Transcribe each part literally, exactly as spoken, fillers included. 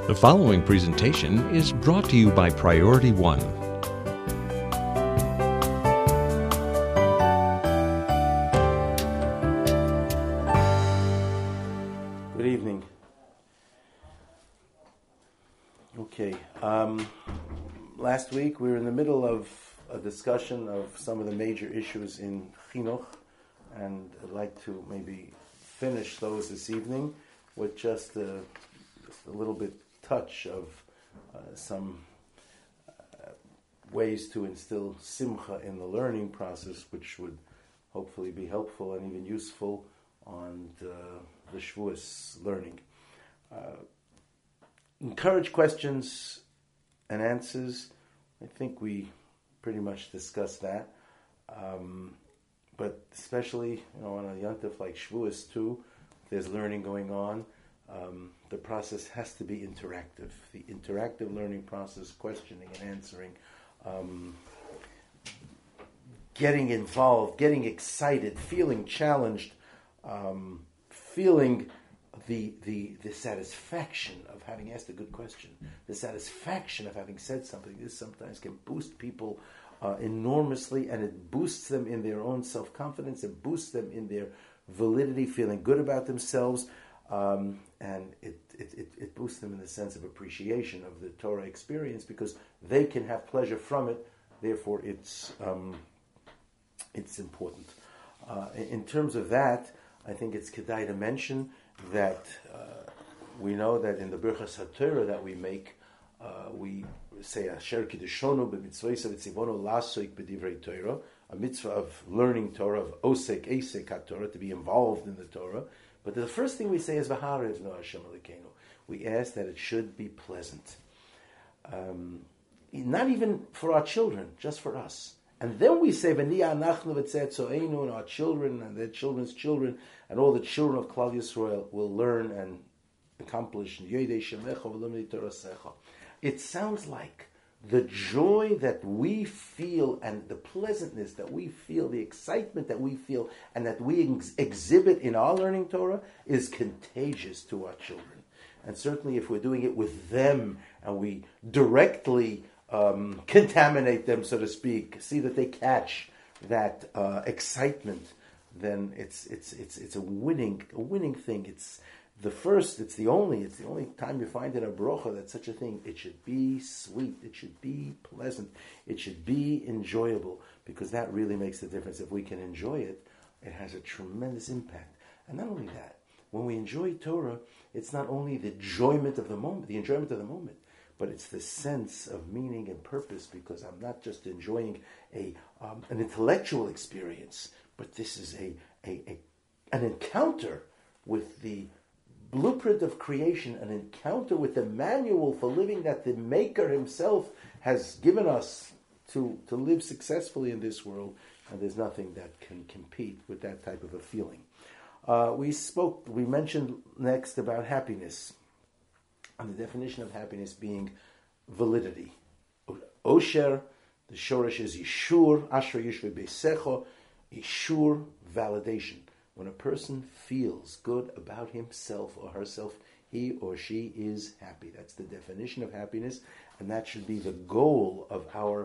The following presentation is brought to you by Priority One. Good evening. Okay, um, last week we were in the middle of a discussion of some of the major issues in Chinuch, and I'd like to maybe finish those this evening with just a, just a little bit touch of uh, some uh, ways to instill simcha in the learning process, which would hopefully be helpful and even useful on the, the Shavuos learning. Uh, encourage questions and answers. I think we pretty much discussed that. Um, but especially, you know, on a yontif like Shavuos too, there's learning going on. Um, the process has to be interactive. The interactive learning process, questioning and answering, um, getting involved, getting excited, feeling challenged, um, feeling the, the the satisfaction of having asked a good question, the satisfaction of having said something. This sometimes can boost people uh, enormously, and it boosts them in their own self-confidence, it boosts them in their validity, feeling good about themselves, um, and it, it, it, it boosts them in the sense of appreciation of the Torah experience, because they can have pleasure from it. Therefore, it's um, it's important. Uh, in, in terms of that, I think it's kedai to mention that uh, we know that in the Birchas HaTorah that we make, uh, we say Asher Kiddushonu b'mitzvos v'tzivono lasoik b'divrei Torah, a mitzvah of learning Torah, of osek esek HaTorah, to be involved in the Torah. But the first thing we say is V'harev no Hashem Elokeinu. We ask that it should be pleasant, um, not even for our children, just for us. And then we say, V'niya anachnu v'tzetzoeinu, and our children and their children's children, and all the children of Klal Yisrael will learn and accomplish. It sounds like the joy that we feel and the pleasantness that we feel, the excitement that we feel, and that we ex- exhibit in our learning Torah is contagious to our children. And certainly if we're doing it with them and we directly Um, contaminate them, so to speak, see that they catch that uh, excitement, then it's it's it's it's a winning a winning thing. It's the first, it's the only, it's the only time you find in a brocha that such a thing. It should be sweet, it should be pleasant, it should be enjoyable, because that really makes the difference. If we can enjoy it, it has a tremendous impact. And not only that, when we enjoy Torah, it's not only the enjoyment of the moment, the enjoyment of the moment, but it's the sense of meaning and purpose, because I'm not just enjoying a um, an intellectual experience, but this is a, a, a an encounter with the blueprint of creation, an encounter with the manual for living that the Maker himself has given us to, to live successfully in this world, and there's nothing that can compete with that type of a feeling. Uh, we spoke, we mentioned next about happiness, and the definition of happiness being validity. Osher, the shorish is Yishur, Asher Yishve Beisecho, Yishur, validation. When a person feels good about himself or herself, he or she is happy. That's the definition of happiness, and that should be the goal of our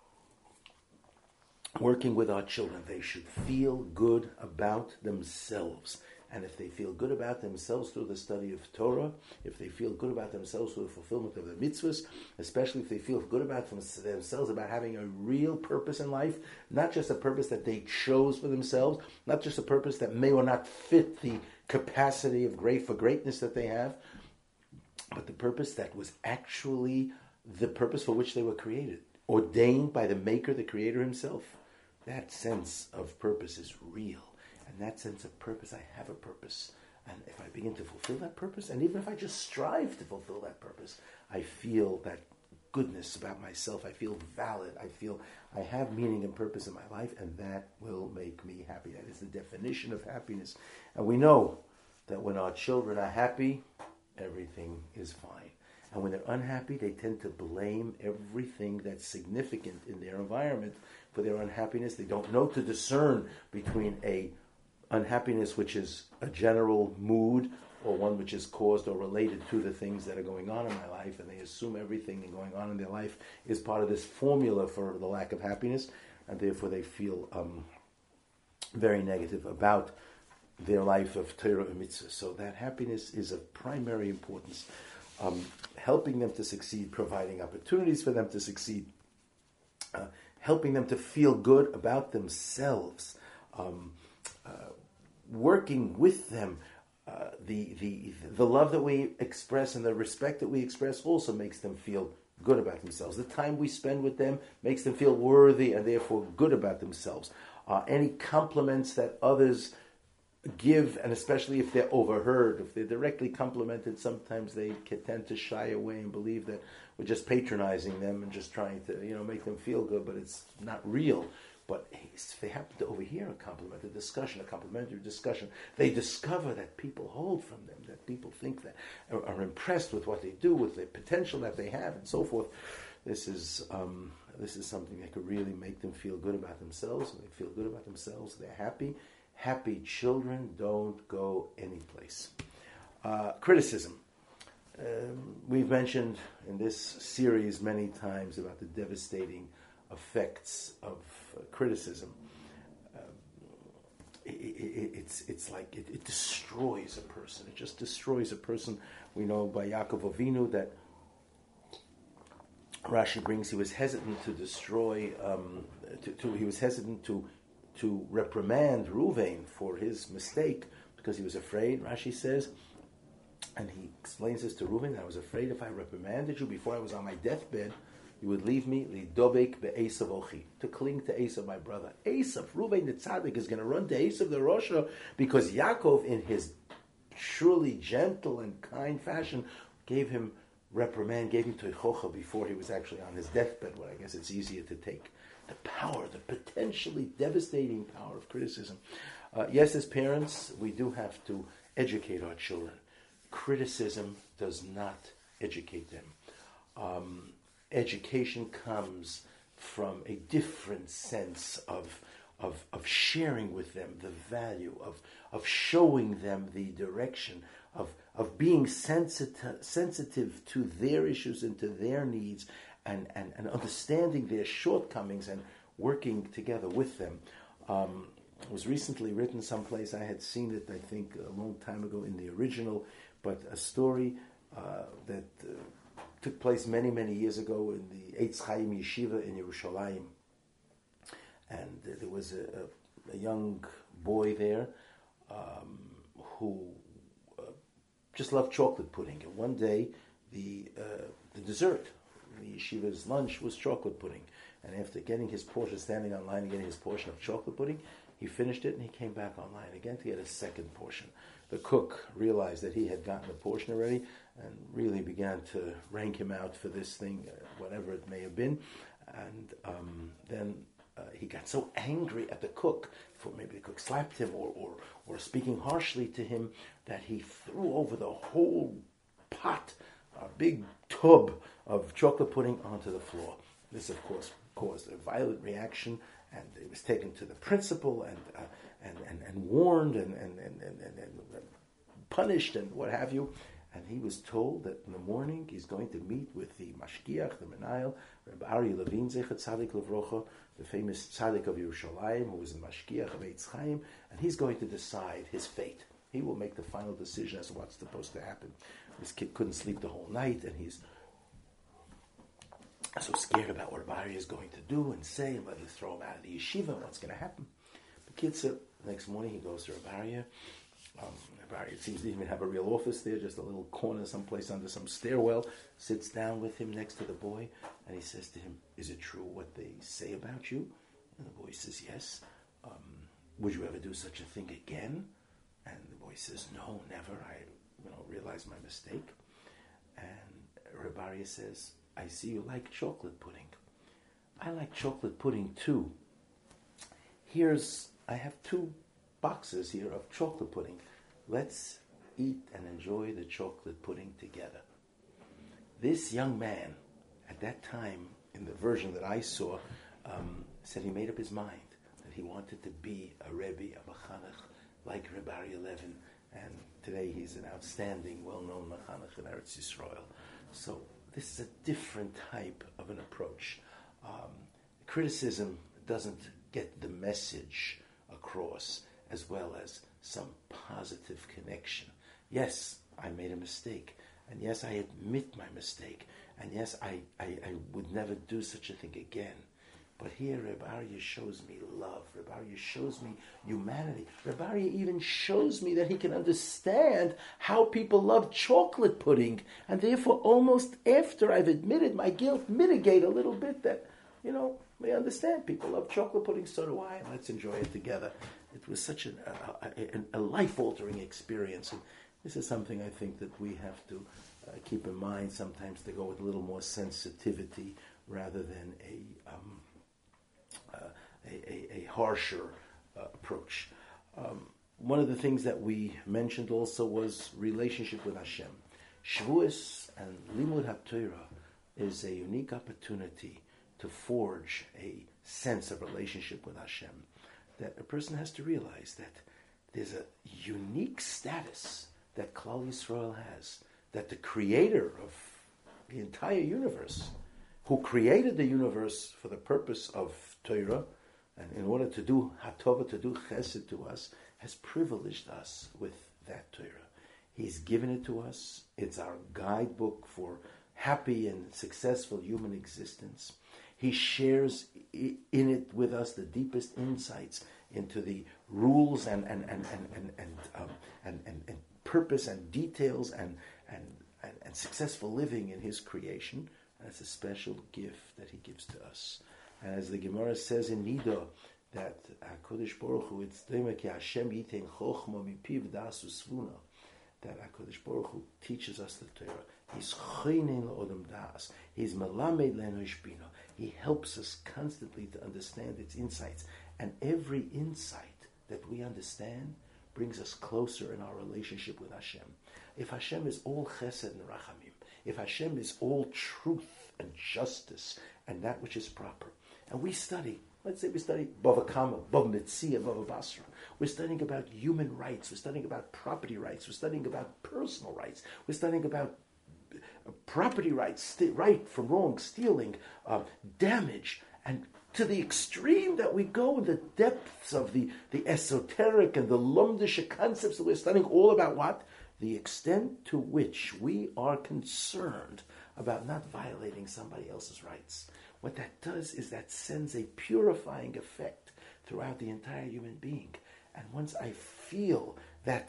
working with our children. They should feel good about themselves. And if they feel good about themselves through the study of Torah, if they feel good about themselves through the fulfillment of the mitzvahs, especially if they feel good about themselves, about having a real purpose in life, not just a purpose that they chose for themselves, not just a purpose that may or not fit the capacity of great for greatness that they have, but the purpose that was actually the purpose for which they were created, ordained by the Maker, the Creator himself. That sense of purpose is real. And that sense of purpose, I have a purpose. And if I begin to fulfill that purpose, and even if I just strive to fulfill that purpose, I feel that goodness about myself. I feel valid. I feel I have meaning and purpose in my life, and that will make me happy. That is the definition of happiness. And we know that when our children are happy, everything is fine. And when they're unhappy, they tend to blame everything that's significant in their environment for their unhappiness. They don't know to discern between a unhappiness which is a general mood or one which is caused or related to the things that are going on in my life, and they assume everything going on in their life is part of this formula for the lack of happiness, and therefore they feel um, very negative about their life of Torah and Mitzvah. So that happiness is of primary importance, um, helping them to succeed, providing opportunities for them to succeed, uh, helping them to feel good about themselves, um, uh, working with them. Uh, the, the the love that we express and the respect that we express also makes them feel good about themselves. The time we spend with them makes them feel worthy and therefore good about themselves. Uh, any compliments that others give, and especially if they're overheard, if they're directly complimented, sometimes they can tend to shy away and believe that we're just patronizing them and just trying to, you know, make them feel good, but it's not real. But if they happen to overhear a compliment, a discussion, a complimentary discussion, they discover that people hold from them, that people think that, are, are impressed with what they do, with the potential that they have, and so forth. This is um, this is something that could really make them feel good about themselves. When they feel good about themselves, they're happy. Happy children don't go anyplace. Uh, criticism. Um, we've mentioned in this series many times about the devastating effects of uh, criticism. Um, it, it, it's it's like it, it destroys a person. It just destroys a person. We know by Yaakov Avinu that Rashi brings he was hesitant to destroy. Um, to, to, he was hesitant to to reprimand Ruvain for his mistake because he was afraid. Rashi says, and he explains this to Ruvain. I was afraid if I reprimanded you before I was on my deathbed, you would leave me lidobek be'esav ochi, to cling to Esav, my brother. Esav, Ruvain the tzaddik, is going to run to Esav the Rosha because Yaakov, in his surely gentle and kind fashion, gave him reprimand, gave him teichocha before he was actually on his deathbed. Well, I guess it's easier to take the power, the potentially devastating power of criticism. Uh, yes, as parents, we do have to educate our children. Criticism does not educate them. Um, education comes from a different sense of, of, of sharing with them the value, of, of showing them the direction, of, of being sensitive, sensitive to their issues and to their needs, and, and, and understanding their shortcomings and working together with them. Um, it was recently written someplace. I had seen it, I think, a long time ago in the original, but a story uh, that uh, took place many, many years ago in the Eitz Chaim Yeshiva in Yerushalayim. And uh, there was a, a, a young boy there um, who uh, just loved chocolate pudding. And one day, the uh, the dessert, the yeshiva's lunch, was chocolate pudding. And after getting his portion, standing online and getting his portion of chocolate pudding, he finished it and he came back online again to get a second portion. The cook realized that he had gotten a portion already and really began to rank him out for this thing, uh, whatever it may have been. And um, then uh, he got so angry at the cook, for maybe the cook slapped him or, or, or speaking harshly to him, that he threw over the whole pot, a big tub of chocolate pudding, onto the floor. This, of course, caused a violent reaction, and it was taken to the principal and uh, and, and, and warned and, and, and, and, and, and punished and what have you. And he was told that in the morning he's going to meet with the Mashgiach, the Menayel, Rabbi Aryeh Levin Zecher Tzadik Levrocha, the famous Tzadik of Yerushalayim, who was the Mashgiach of Eitz Chaim, and he's going to decide his fate. He will make the final decision as to what's supposed to happen. This kid couldn't sleep the whole night, and he's so scared about what Rabbi Aryeh is going to do and say, and whether to throw him out of the yeshiva, and what's going to happen. The kid said, the next morning he goes to Rabbi Aryeh. Um, Rabbi Aryeh seems to even have a real office there, just a little corner someplace under some stairwell, sits down with him next to the boy, and he says to him, is it true what they say about you? And the boy says, yes. Um, would you ever do such a thing again? And the boy says, no, never. I you know, realized my mistake. And Rabbi Aryeh says, I see you like chocolate pudding. I like chocolate pudding too. Here's, I have two boxes here of chocolate pudding. Let's eat and enjoy the chocolate pudding together. This young man, at that time, in the version that I saw, um, said he made up his mind that he wanted to be a Rebbe, a Machanech, like Reb Aryeh Levin, and today he's an outstanding, well-known Mechanech in Eretz Yisrael. So this is a different type of an approach. Um, criticism doesn't get the message across as well as some positive connection. Yes, I made a mistake, and yes, I admit my mistake, and yes, I, I, I would never do such a thing again. But here, Reb Aryeh shows me love. Reb Aryeh shows me humanity. Reb Aryeh even shows me that he can understand how people love chocolate pudding, and therefore, almost after I've admitted my guilt, mitigate a little bit that, you know, may understand people love chocolate pudding, so do I, and let's enjoy it together. It was such an, a, a, a life-altering experience, and this is something I think that we have to uh, keep in mind sometimes, to go with a little more sensitivity rather than a um, uh, a, a, a harsher uh, approach. Um, one of the things that we mentioned also was relationship with Hashem. Shavuos and Limud HaTorah is a unique opportunity to forge a sense of relationship with Hashem, that a person has to realize that there's a unique status that Klal Yisrael has, that the creator of the entire universe, who created the universe for the purpose of Torah, and in order to do Hatova, to do Chesed to us, has privileged us with that Torah. He's given it to us. It's our guidebook for happy and successful human existence. He shares in it with us the deepest insights into the rules and and and and and and, um, and, and, and purpose and details and, and and and successful living in His creation. And it's a special gift that He gives to us. And as the Gemara says in Nida, that HaKadosh Baruch Hu, it's ki Hashem yitein chochma mipiv das usvuna, that HaKadosh Baruch Hu teaches us the Torah. He's choinen le'odam das. He's melamed le'enosh bina. He helps us constantly to understand its insights. And every insight that we understand brings us closer in our relationship with Hashem. If Hashem is all chesed and rachamim, if Hashem is all truth and justice and that which is proper, and we study, let's say we study Bava Kama, Bava Metzia, Bava Basra, we're studying about human rights, we're studying about property rights, we're studying about personal rights, we're studying about property rights, st- right from wrong, stealing, uh, damage, and to the extreme that we go in the depths of the, the esoteric and the lumdisha concepts that we're studying, all about what? The extent to which we are concerned about not violating somebody else's rights. What that does is that sends a purifying effect throughout the entire human being. And once I feel that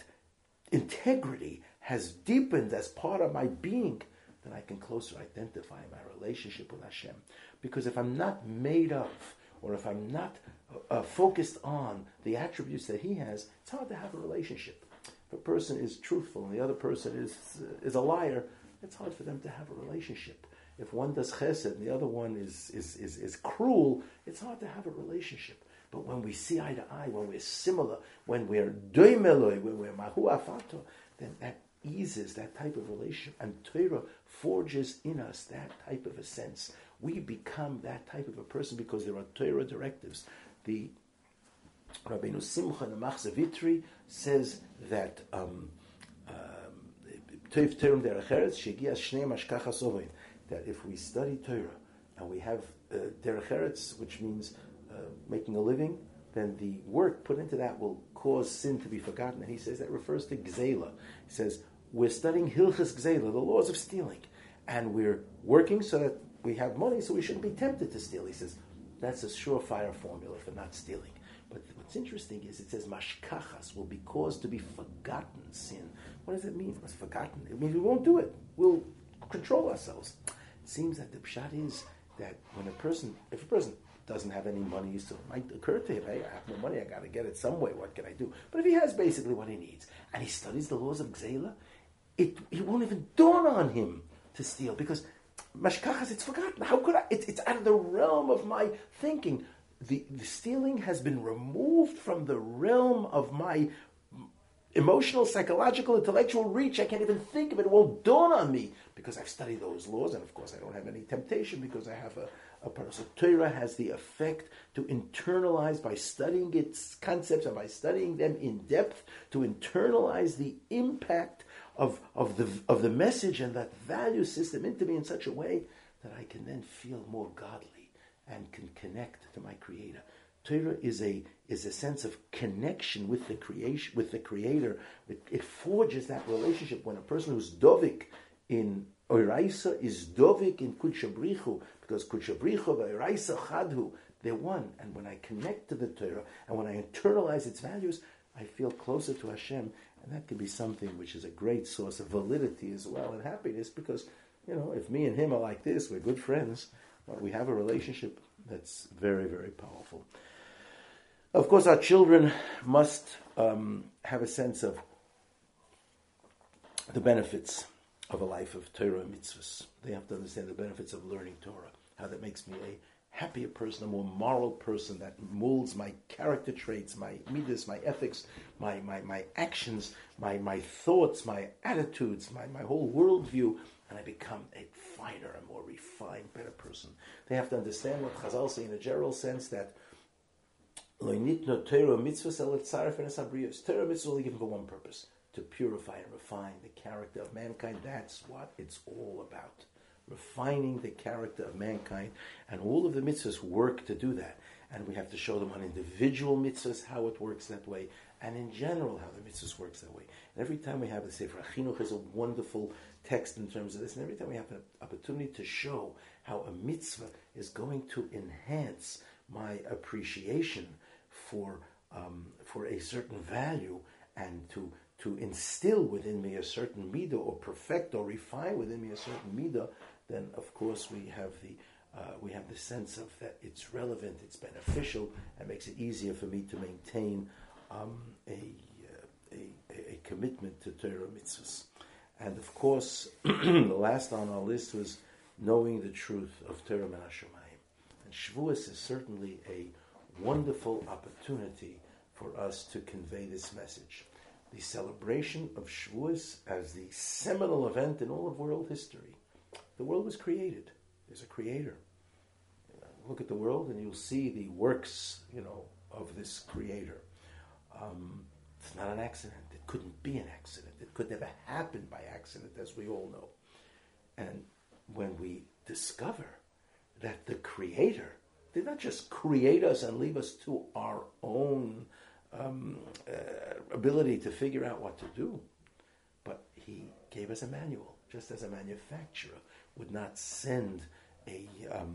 integrity has deepened as part of my being, then I can closer identify my relationship with Hashem. Because if I'm not made of, or if I'm not uh, focused on the attributes that He has, it's hard to have a relationship. If a person is truthful and the other person is uh, is a liar, it's hard for them to have a relationship. If one does chesed and the other one is is, is, is cruel, it's hard to have a relationship. But when we see eye to eye, when we're similar, when we're doimeloi, when we're mahu afato, then that eases that type of relationship. And Torah forges in us that type of a sense. We become that type of a person because there are Torah directives. The Rabbeinu Simcha, the Machzor Vitri, says that um, that if we study Torah and we have uh, derech eretz, which means uh, making a living, then the work put into that will cause sin to be forgotten. And he says that refers to gzeila. He says we're studying hilchas gzeila, the laws of stealing, and we're working so that we have money, so we shouldn't be tempted to steal. He says that's a surefire formula for not stealing. But what's interesting is it says mashkachas will be caused to be forgotten sin. What does it mean? What's forgotten? It means we won't do it. We'll control ourselves. It seems that the pshat is that when a person, if a person doesn't have any money, so it might occur to him, hey, I have no money, I got to get it some way, what can I do? But if he has basically what he needs, and he studies the laws of Gzeila, it, it won't even dawn on him to steal, because mashkachas, it's forgotten. How could I? It, it's out of the realm of my thinking. The, the stealing has been removed from the realm of my emotional, psychological, intellectual reach. I can't even think of it. It won't dawn on me because I've studied those laws, and of course I don't have any temptation because I have a, a part. So Torah has the effect to internalize by studying its concepts and by studying them in depth, to internalize the impact of, of the of the message and that value system into me in such a way that I can then feel more godly and can connect to my Creator. Torah is a is a sense of connection with the creation, with the Creator. It, it forges that relationship when a person who's dovik in Oraisa is dovik in Kudshabrichu, because Kudshabrichu Oraisa Chadhu, they're one. And when I connect to the Torah and when I internalize its values, I feel closer to Hashem, and that can be something which is a great source of validity as well and happiness. Because you know, if me and him are like this, we're good friends. Well, we have a relationship that's very, very powerful. Of course, our children must um, have a sense of the benefits of a life of Torah and mitzvahs. They have to understand the benefits of learning Torah, how that makes me a happier person, a more moral person, that molds my character traits, my midas, my ethics, my, my, my actions, my, my thoughts, my attitudes, my, my whole worldview, and I become a finer, a more refined, better person. They have to understand what Chazal say in a general sense, that Torah mitzvahs is only given for one purpose, to purify and refine the character of mankind. That's what it's all about. Refining the character of mankind, and all of the mitzvahs work to do that. And we have to show them on individual mitzvahs how it works that way, and in general how the mitzvahs works that way. And every time we have the Sefer HaChinuch is a wonderful text in terms of this, and every time we have an opportunity to show how a mitzvah is going to enhance my appreciation for um, for a certain value, and to to instill within me a certain midah, or perfect or refine within me a certain midah, then of course we have the uh, we have the sense of that it's relevant, it's beneficial, and makes it easier for me to maintain um, a, uh, a a commitment to Torah mitzvahs. And of course, the last on our list was knowing the truth of Torah min Hashamayim. And Shavuos is certainly a wonderful opportunity for us to convey this message. The celebration of Shavuos as the seminal event in all of world history. The world was created. There's a creator. Look at the world and you'll see the works, you know, of this creator. Um, it's not an accident. It couldn't be an accident. It could never happen by accident, as we all know. And when we discover that the creator did not just create us and leave us to our own um, uh, ability to figure out what to do, but he gave us a manual, just as a manufacturer would not send a, um,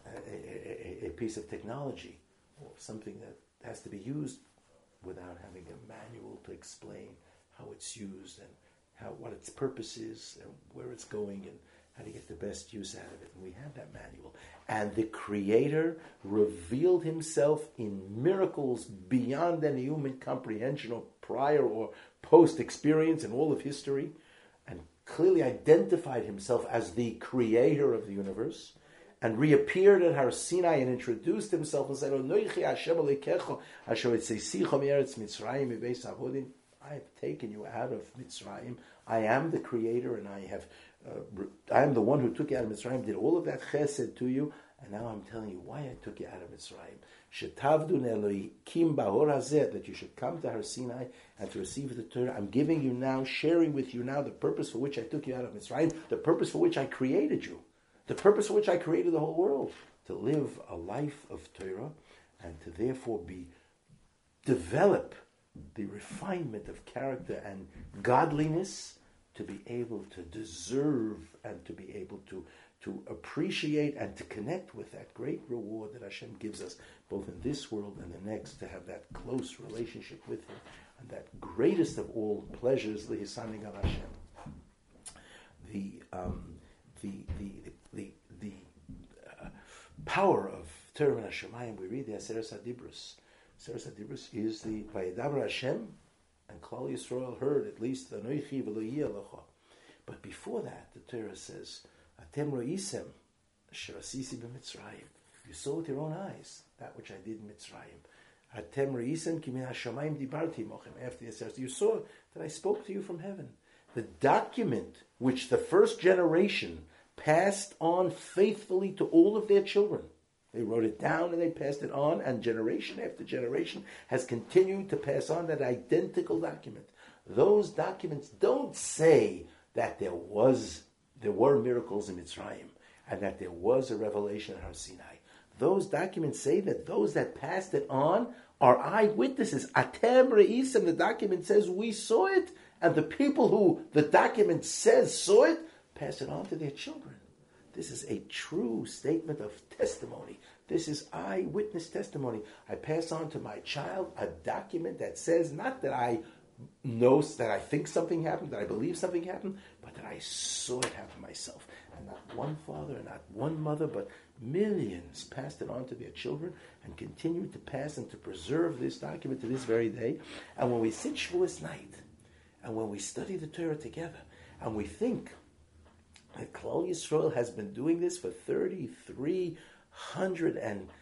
a, a, a piece of technology or something that has to be used without having a manual to explain how it's used and how what its purpose is and where it's going and how to get the best use out of it. And we have that manual. And the Creator revealed himself in miracles beyond any human comprehension or prior or post experience in all of history, and clearly identified himself as the Creator of the universe, and reappeared at Har Sinai and introduced himself and said, "Onoichi Hashem Elokecha, asher etzeisecha me'eretz Mitzrayim mibeis avodim." I have taken you out of Mitzrayim. I am the Creator, and I have, uh, I am the one who took you out of Mitzrayim, did all of that chesed to you, and now I'm telling you why I took you out of Mitzrayim. Shetavdu ne'elokim bahor hazeh, that you should come to Har Sinai and to receive the Torah. I'm giving you now, sharing with you now the purpose for which I took you out of Mitzrayim, the purpose for which I created you, the purpose for which I created the whole world, to live a life of Torah, and to therefore be, develop the refinement of character and godliness, to be able to deserve and to be able to, to appreciate and to connect with that great reward that Hashem gives us, both in this world and the next, to have that close relationship with Him, and that greatest of all pleasures, Lihisaning al Hashem. The, um, the, the, the, the, the uh, power of Torah min Hashamayim, we read the Aseret HaDibros. Aseret HaDibros is the Vayedaber Hashem, and Klal Yisrael heard at least the Anoichi v'lo yeh lecha. But before that, the Torah says, Atem ro'isem asher asisi b'Mitzrayim. You saw with your own eyes that which I did in Mitzrayim. Atem reisen ki min hashamayim dibarti mochem. After he says, you saw that I spoke to you from heaven. The document which the first generation passed on faithfully to all of their children. They wrote it down and they passed it on, and generation after generation has continued to pass on that identical document. Those documents don't say that there was there were miracles in Mitzrayim and that there was a revelation at Har Sinai. Those documents say that those that passed it on are eyewitnesses. Atem re'isim, the document says we saw it, and the people who the document says saw it, pass it on to their children. This is a true statement of testimony. This is eyewitness testimony. I pass on to my child a document that says not that I know, that I think something happened, that I believe something happened, but that I saw it happen myself. And not one father, and not one mother, but millions passed it on to their children and continue to pass and to preserve this document to this very day. And when we sit Shavuos night, and when we study the Torah together, and we think that Klal Yisrael has been doing this for thirty-three hundred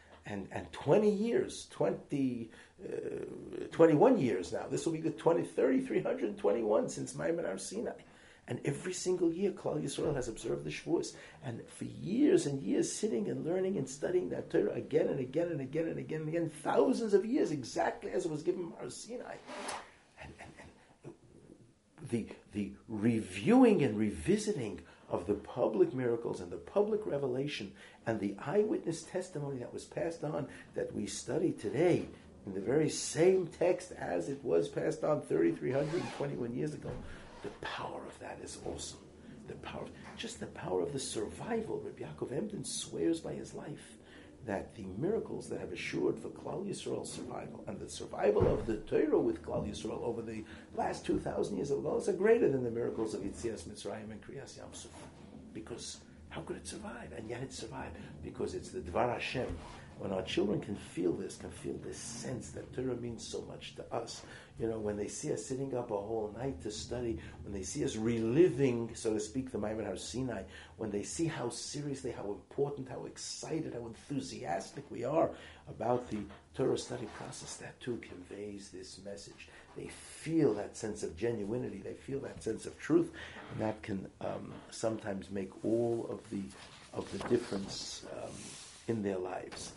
twenty years, twenty, uh, twenty-one years now. This will be the twenty, thirty-three hundred twenty-one since Maimon Har Sinai. And every single year, Klal Yisrael has observed the Shavuos. And for years and years, sitting and learning and studying that Torah again and again and again and again and again, thousands of years, exactly as it was given Har Sinai. And, and, and the, the reviewing and revisiting of the public miracles and the public revelation and the eyewitness testimony that was passed on that we study today in the very same text as it was passed on thirty-three hundred twenty-one years ago. The power of that is awesome. The power, just the power of the survival. Rabbi Yaakov Emden swears by his life that the miracles that have assured for Klal Yisrael's survival and the survival of the Torah with Klal Yisrael over the last two thousand years of Galus are greater than the miracles of Yetzias Mitzrayim and Kriyas Yam Suf. Because how could it survive? And yet it survived because it's the Dvar Hashem. When our children can feel this, can feel this sense that Torah means so much to us. You know, when they see us sitting up a whole night to study, when they see us reliving, so to speak, the Maimon Har Sinai, when they see how seriously, how important, how excited, how enthusiastic we are about the Torah study process, that too conveys this message. They feel that sense of genuinity, they feel that sense of truth, and that can um, sometimes make all of the of the difference um, in their lives.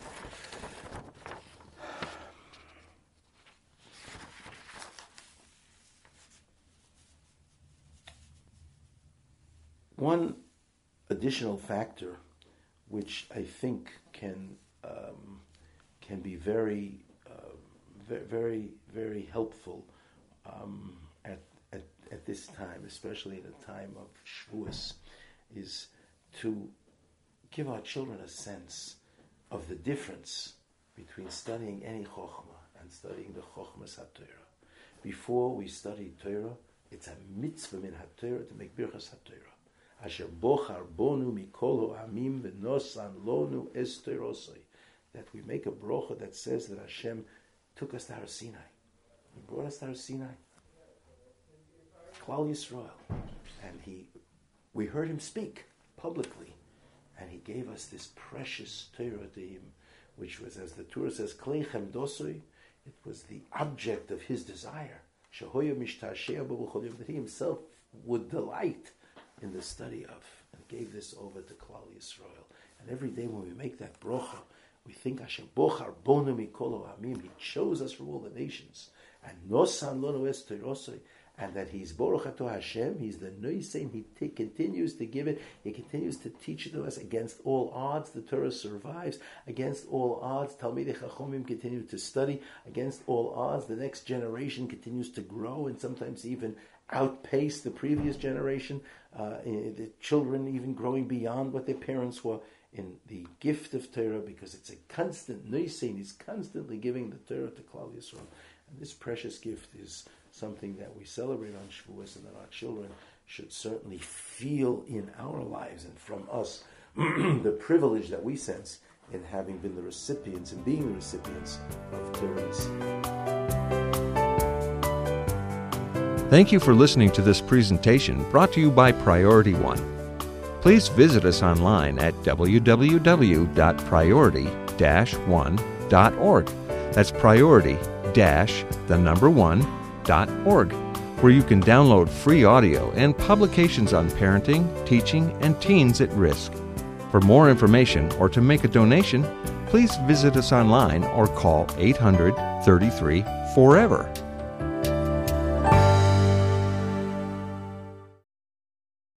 One additional factor, which I think can um, can be very, uh, very, very, very helpful um, at, at at this time, especially at a time of Shavuos, is to give our children a sense of the difference between studying any chokhmah and studying the chokhmas HaTorah. Before we study Torah, it's a mitzvah min HaTorah to make birchas HaTorah. Asher bochar bonu mikol ha'amim v'nosan lonu es Torosoi. That we make a brocha that says that Hashem took us to Har Sinai. He brought us to Har Sinai. Klal Yisrael. And he, we heard him speak publicly. And he gave us this precious Torah to him, which was, as the Torah says, Kleichem dosoi, it was the object of his desire. Shehoya mishtashea b'chol, that he himself would delight in the study of, and gave this over to Klal Yisrael. And every day when we make that brocha, we think Hashem bochar bonu mikol ha'amim, he chose us from all the nations, and nosan lonu es Torosoi, and that he's Baruch Ato Hashem, he's the Noisein, he t- continues to give it, he continues to teach it to us against all odds. The Torah survives against all odds. Talmidei Chachomim continue to study against all odds. The next generation continues to grow and sometimes even outpace the previous generation. Uh, the children even growing beyond what their parents were in the gift of Torah, because it's a constant Noisein, he's constantly giving the Torah to Klal Yisrael. And this precious gift is something that we celebrate on Shavuos, and that our children should certainly feel in our lives and from us the privilege that we sense in having been the recipients and being the recipients of Torah's. Thank you for listening to this presentation brought to you by Priority One. Please visit us online at w w w dot priority dash one dot org That's priority dash the number one dot org, where you can download free audio and publications on parenting, teaching, and teens at risk. For more information or to make a donation, please visit us online or call eight hundred, thirty-three, forever.